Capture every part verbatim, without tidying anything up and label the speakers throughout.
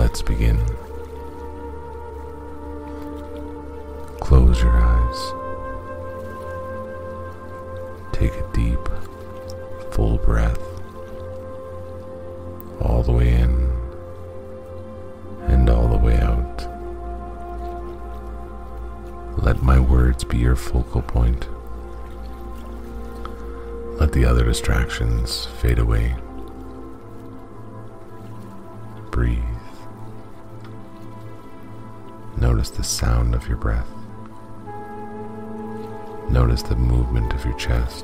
Speaker 1: Let's begin. Close your eyes. Take a deep, full breath, all the way in and all the way out. Let my words be your focal point. Let the other distractions fade away. Breathe. Notice the sound of your breath. Notice the movement of your chest.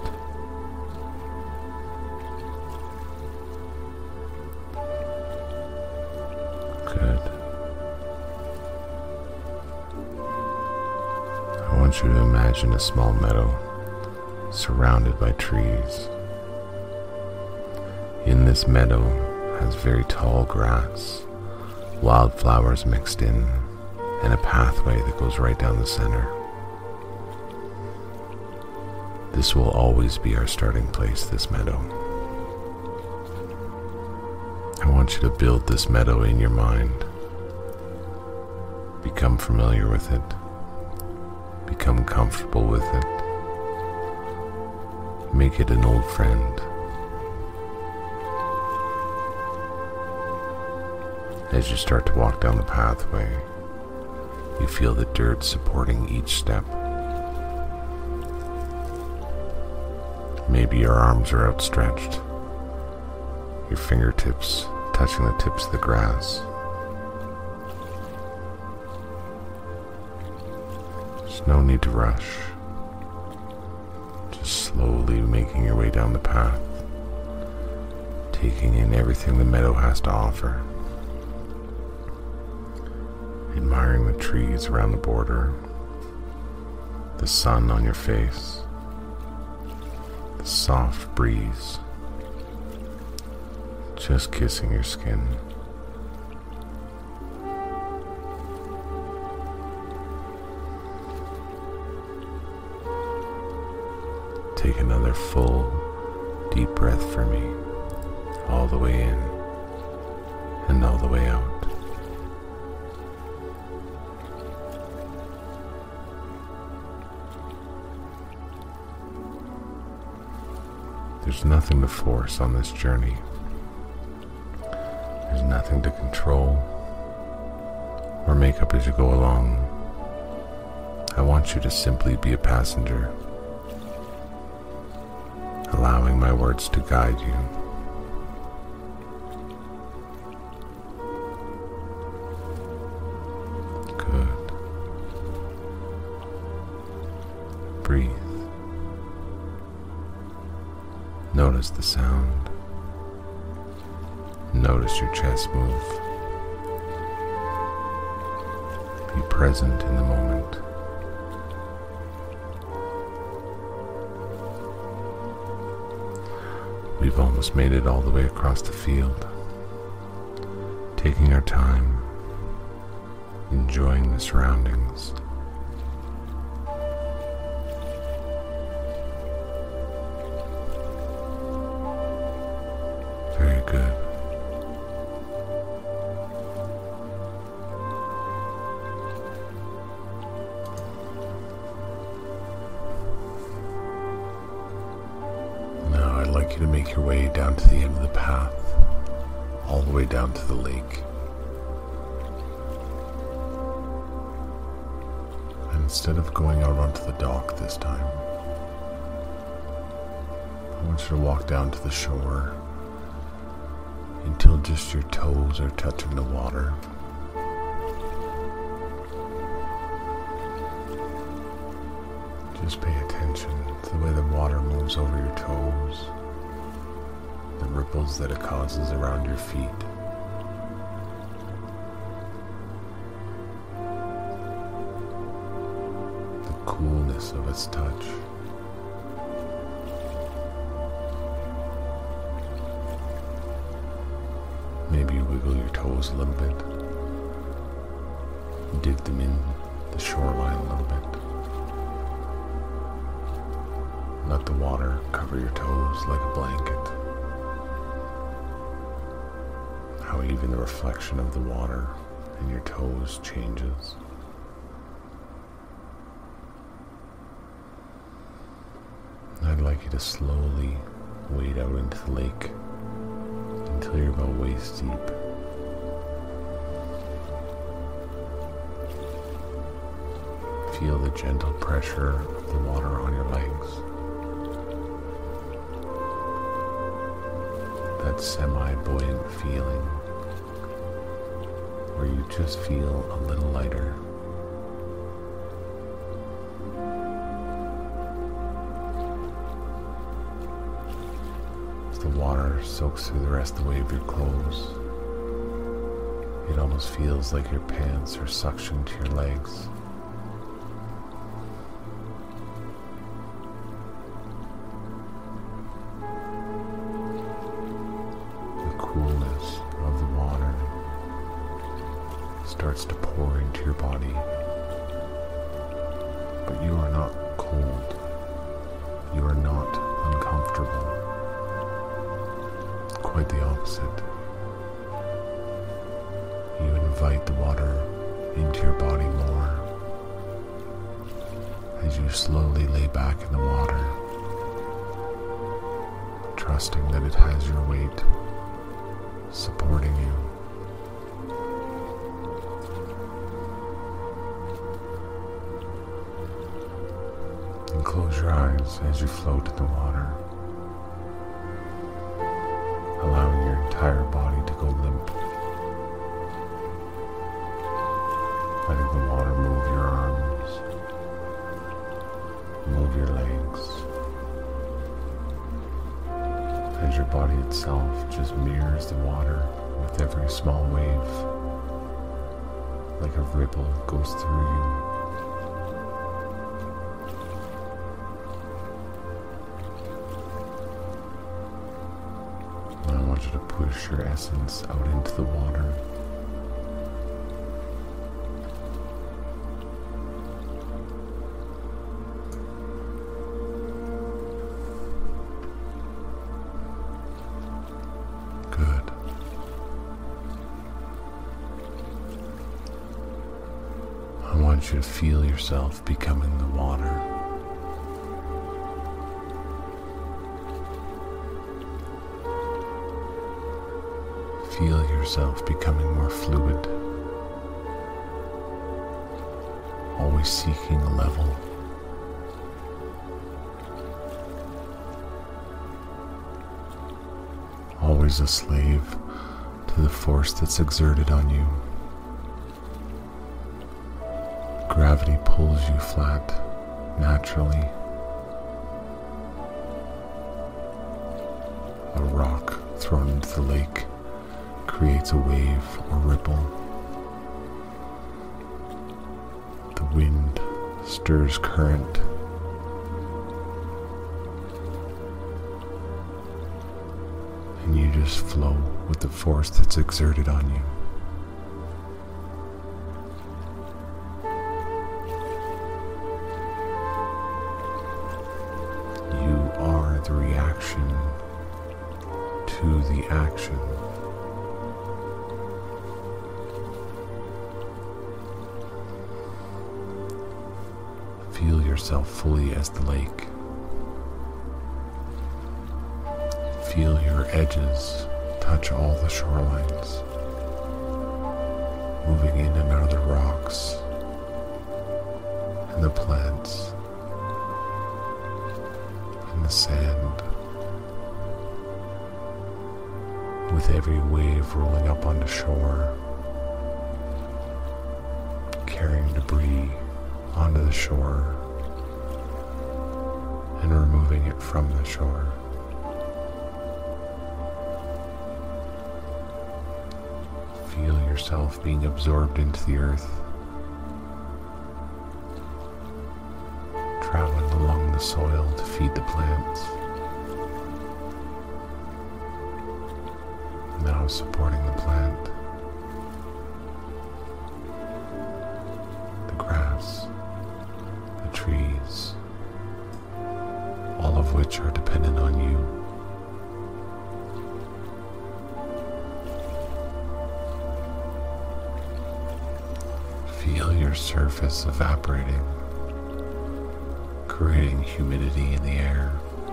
Speaker 1: Good. I want you to imagine a small meadow surrounded by trees. In this meadow has very tall grass, wildflowers mixed in, and a pathway that goes right down the center. This will always be our starting place, this meadow. I want you to build this meadow in your mind. Become familiar with it. Become comfortable with it. Make it an old friend. As you start to walk down the pathway, you feel the dirt supporting each step. Maybe your arms are outstretched, your fingertips touching the tips of the grass. There's no need to rush. Just slowly making your way down the path, taking in everything the meadow has to offer. Admiring the trees around the border, the sun on your face, the soft breeze just kissing your skin. Take another full, deep breath for me, all the way in and all the way out. There's nothing to force on this journey. There's nothing to control or make up as you go along. I want you to simply be a passenger, allowing my words to guide you. Good. Breathe. Notice the sound. Notice your chest move. Be present in the moment. We've almost made it all the way across the field, taking our time, enjoying the surroundings. Very good. Now I'd like you to make your way down to the end of the path, all the way down to the lake. And instead of going out onto the dock this time, I want you to walk down to the shore until just your toes are touching the water. Just pay attention to the way the water moves over your toes, the ripples that it causes around your feet. The coolness of its touch. Maybe you wiggle your toes a little bit, dig them in the shoreline a little bit. Let the water cover your toes like a blanket. How how even the reflection of the water in your toes changes. I'd like you to slowly wade out into the lake until you're about waist deep. Feel the gentle pressure of the water on your legs. That semi-buoyant feeling where you just feel a little lighter. As the water soaks through the rest of the way of your clothes, it almost feels like your pants are suctioned to your legs. Coolness of the water starts to pour into your body, but you are not cold. You are not uncomfortable. Quite the opposite. You invite the water into your body more as you slowly lay back in the water, trusting that it has your weight, supporting you. And close your eyes as you float in the water, allowing your entire body to go limp, letting the water move your arms, move your legs, as your body itself just mirrors the water with every small wave, like a ripple goes through you. And I want you to push your essence out into the water. Good. I want you to feel yourself becoming the water. Feel yourself becoming more fluid, always seeking a level. Always a slave to the force that's exerted on you. Gravity pulls you flat naturally. A rock thrown into the lake creates a wave or ripple. The wind stirs current. And you just flow with the force that's exerted on you. You are the reaction to the action. Feel yourself fully as the lake. Feel your edges touch all the shorelines, moving in and out of the rocks and the plants and the sand, with every wave rolling up onto shore, carrying debris onto the shore and removing it from the shore. Feel yourself being absorbed into the earth, traveling along the soil to feed the plants, now supporting the plant, the grass, the trees, all of which are dependent on you. Feel your surface evaporating, creating humidity in the air,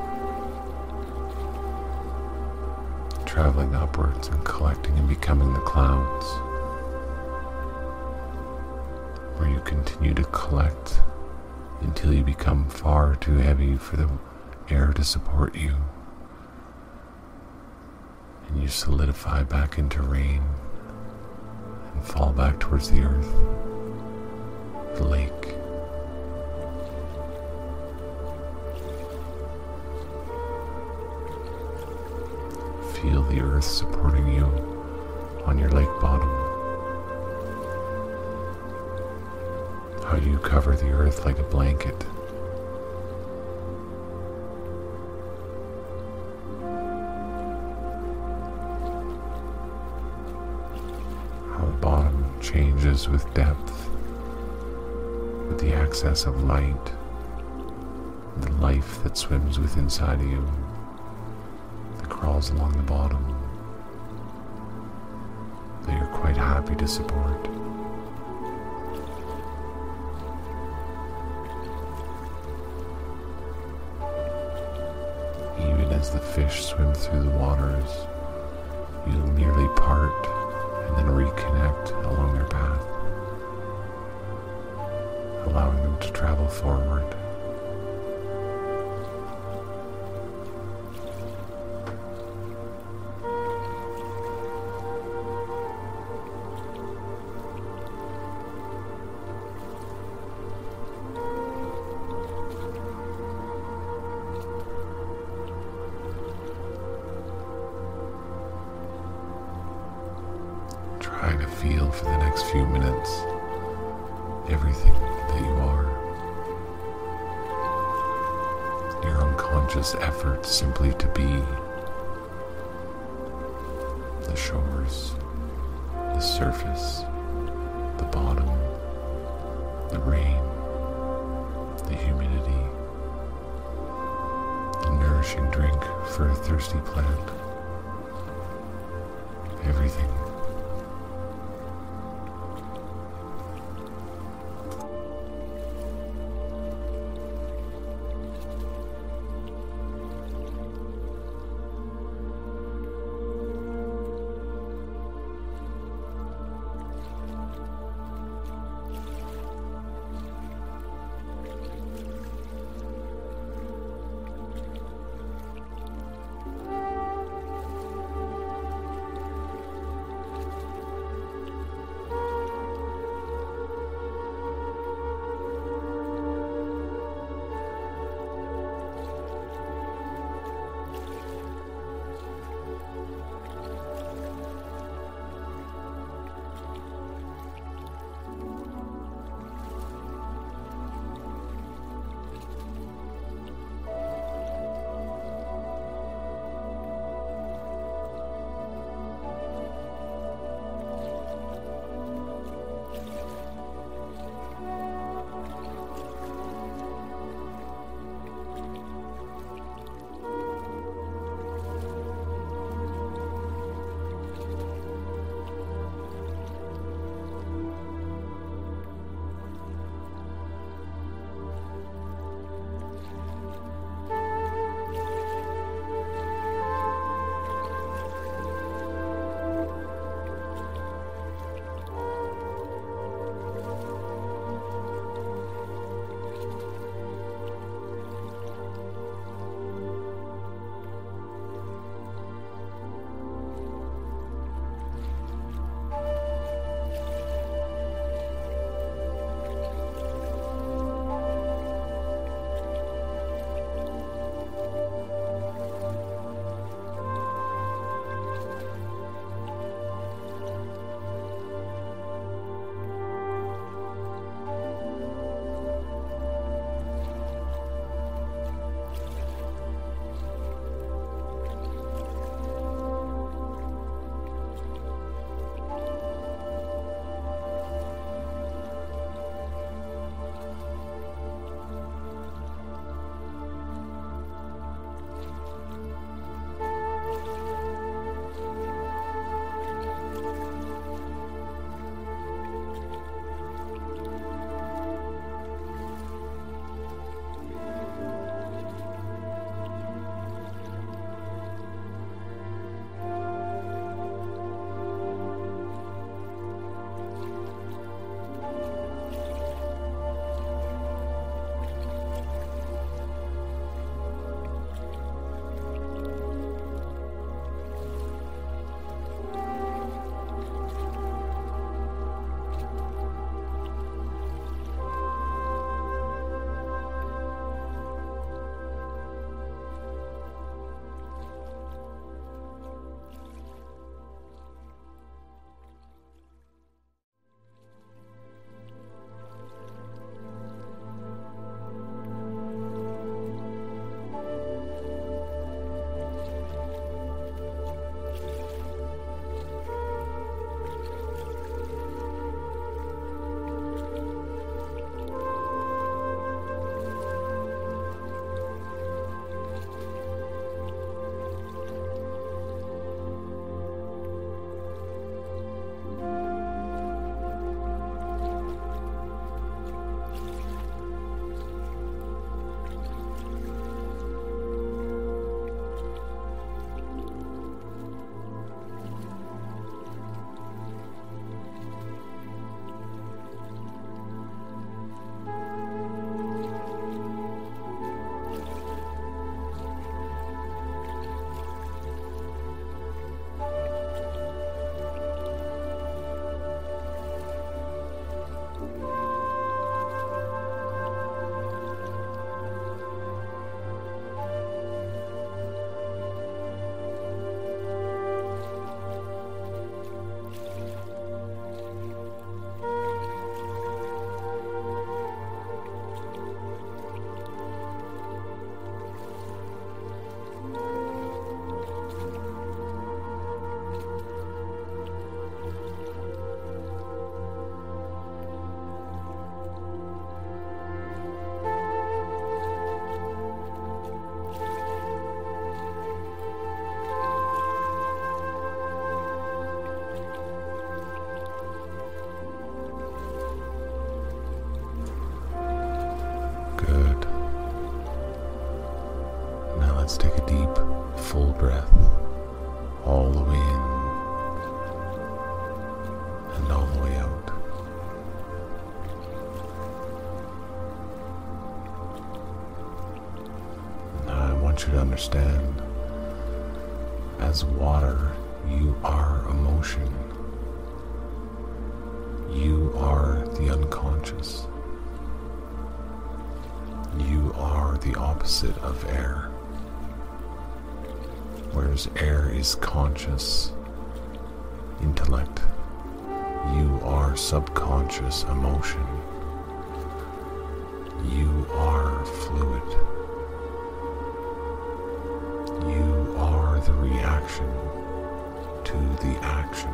Speaker 1: traveling upwards and collecting and becoming the clouds, where you continue to collect until you become far too heavy for the air to support you, and you solidify back into rain and fall back towards the earth, the lake. Feel the earth supporting you on your lake bottom. How you cover the earth like a blanket. How the bottom changes with depth, with the access of light, the life that swims with inside of you, that crawls along the bottom, that you're quite happy to support. Even as the fish swim through the waters, you'll merely part and then reconnect along their path, allowing them to travel forward. Try to feel for the next few minutes everything that you are. Your unconscious effort simply to be. The shores, the surface, the bottom, the rain, the humidity, the nourishing drink for a thirsty plant. Everything. want you to understand, as water, you are emotion. You are the unconscious. You are the opposite of air. Whereas air is conscious intellect, you are subconscious emotion. You are fluid. You are the reaction to the action.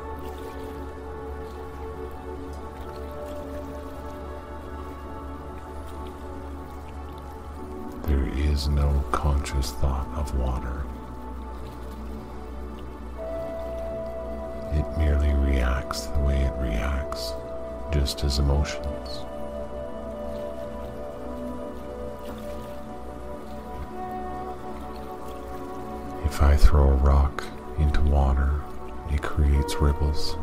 Speaker 1: There is no conscious thought of water. It merely reacts the way it reacts, just as emotions. If I throw a rock into water, it creates ripples.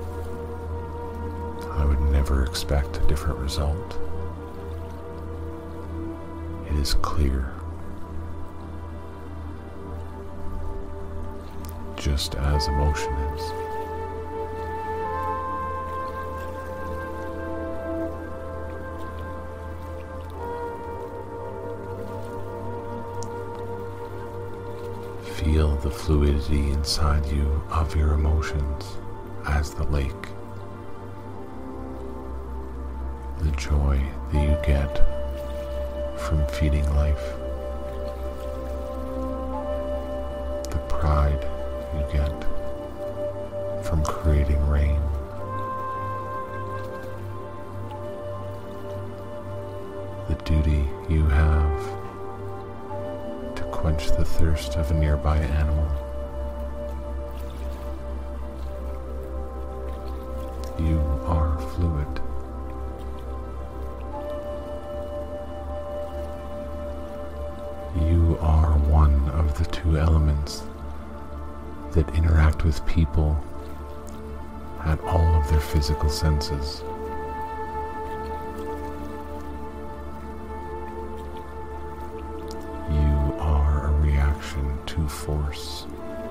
Speaker 1: I would never expect a different result. It is clear, just as emotion is. Feel the fluidity inside you of your emotions as the lake. The joy that you get from feeding life. The pride you get from creating rain. The duty you have to quench the thirst of a nearby animal. You are fluid. You are one of the two elements that interact with people at all of their physical senses. You are a reaction to force.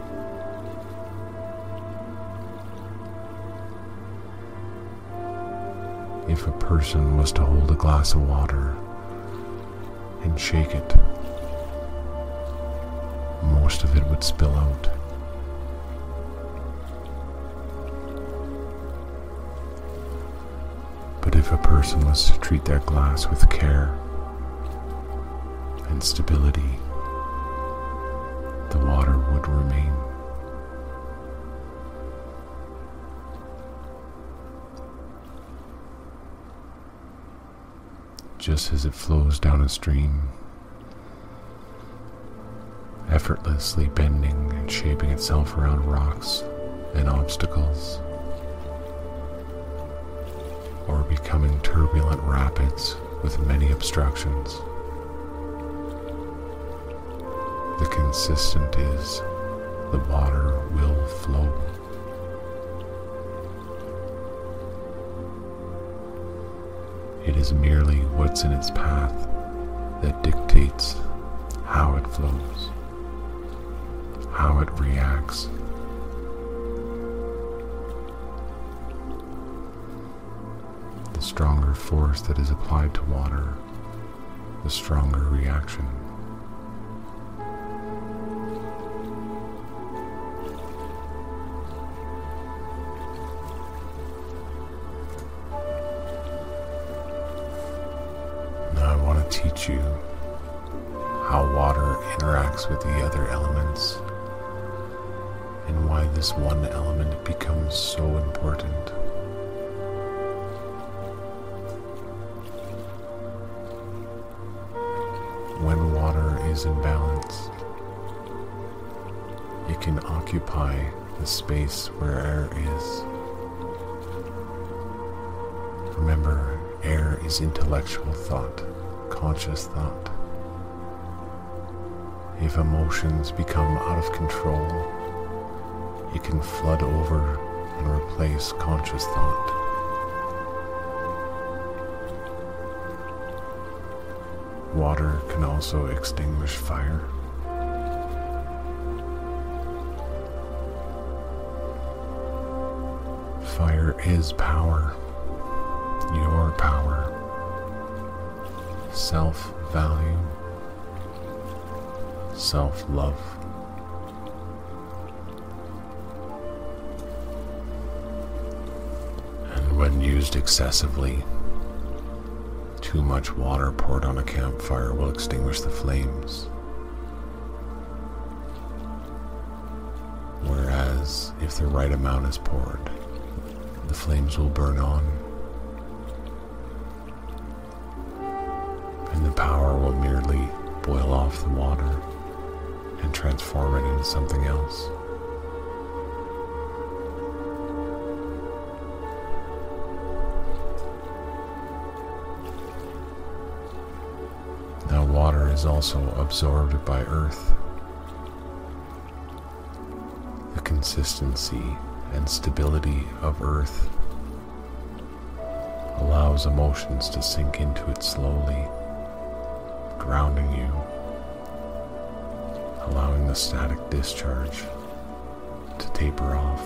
Speaker 1: If a person was to hold a glass of water and shake it, most of it would spill out. But if a person was to treat their glass with care and stability, the water would remain. Just as it flows down a stream, effortlessly bending and shaping itself around rocks and obstacles, or becoming turbulent rapids with many obstructions. The consistent is the water will flow. It is merely what's in its path that dictates how it flows, how it reacts. The stronger force that is applied to water, the stronger reaction. Now I want to teach you how water interacts with the other elements and why this one element becomes so important. When water is in balance, it can occupy the space where air is. Remember, air is intellectual thought, conscious thought. If emotions become out of control, it can flood over and replace conscious thought. Water can also extinguish fire. is power, your power, self-value, self-love. And when used excessively, too much water poured on a campfire will extinguish the flames. Whereas, if the right amount is poured, the flames will burn on, and the power will merely boil off the water and transform it into something else. Now, water is also absorbed by earth. The consistency and stability of earth allows emotions to sink into it slowly, grounding you, allowing the static discharge to taper off.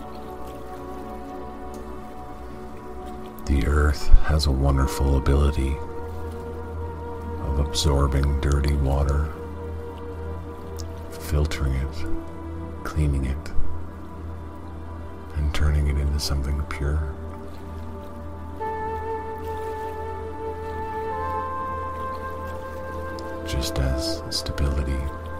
Speaker 1: The earth has a wonderful ability of absorbing dirty water, filtering it, cleaning it, and turning it into something pure. Just as stability,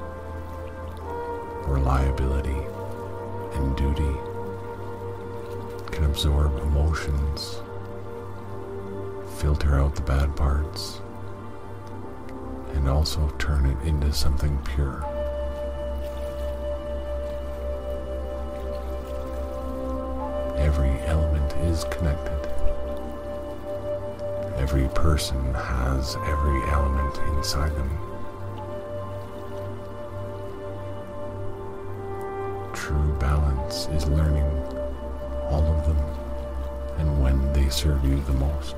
Speaker 1: reliability, and duty can absorb emotions, filter out the bad parts, and also turn it into something pure. Every element is connected. Every person has every element inside them. True balance is learning all of them and when they serve you the most.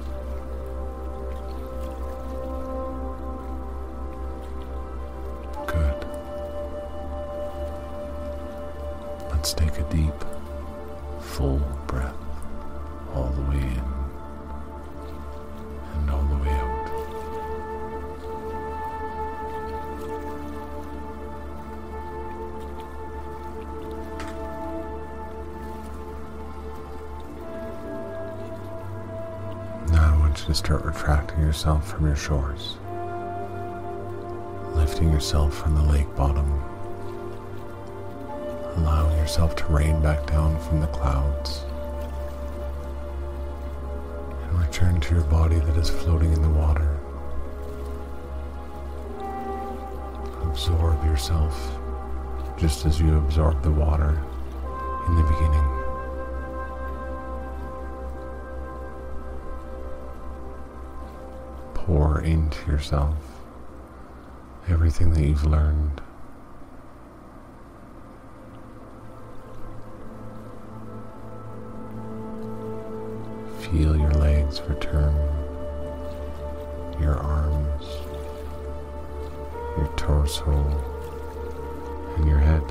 Speaker 1: Good. Let's take a deep, full breath all the way in and all the way out. Now I want you to start retracting yourself from your shores, lifting yourself from the lake bottom, allowing yourself to rain back down from the clouds, and return to your body that is floating in the water. Absorb yourself just as you absorbed the water in the beginning. Pour into yourself everything that you've learned. Feel your legs return, your arms, your torso, and your head.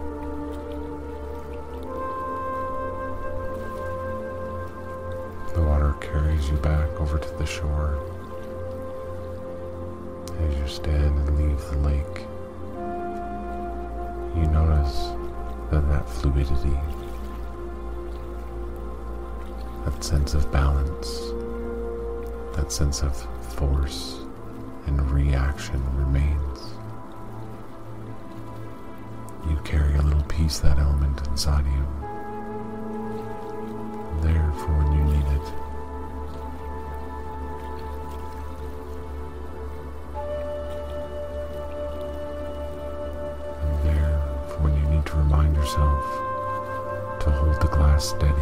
Speaker 1: The water carries you back over to the shore. As you stand and leave the lake, you notice that that fluidity, that sense of balance, that sense of force and reaction remains. You carry a little piece of that element inside you, there for when you need it. And there for when you need to remind yourself to hold the glass steady.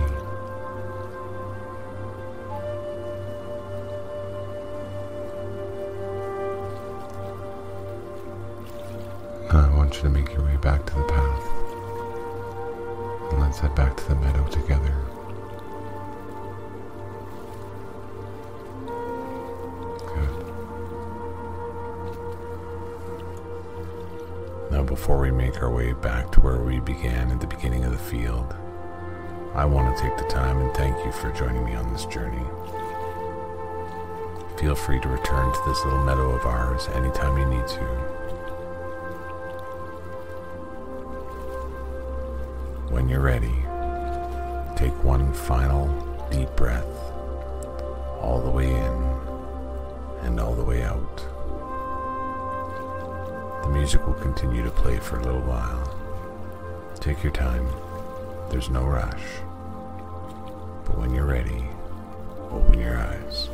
Speaker 1: Now I want you to make your way back to the path, and let's head back to the meadow together. Good. Now before we make our way back to where we began at the beginning of the field, I want to take the time and thank you for joining me on this journey. Feel free to return to this little meadow of ours anytime you need to. When you're ready, take one final deep breath, all the way in and all the way out. The music will continue to play for a little while. Take your time, there's no rush. But when you're ready, open your eyes.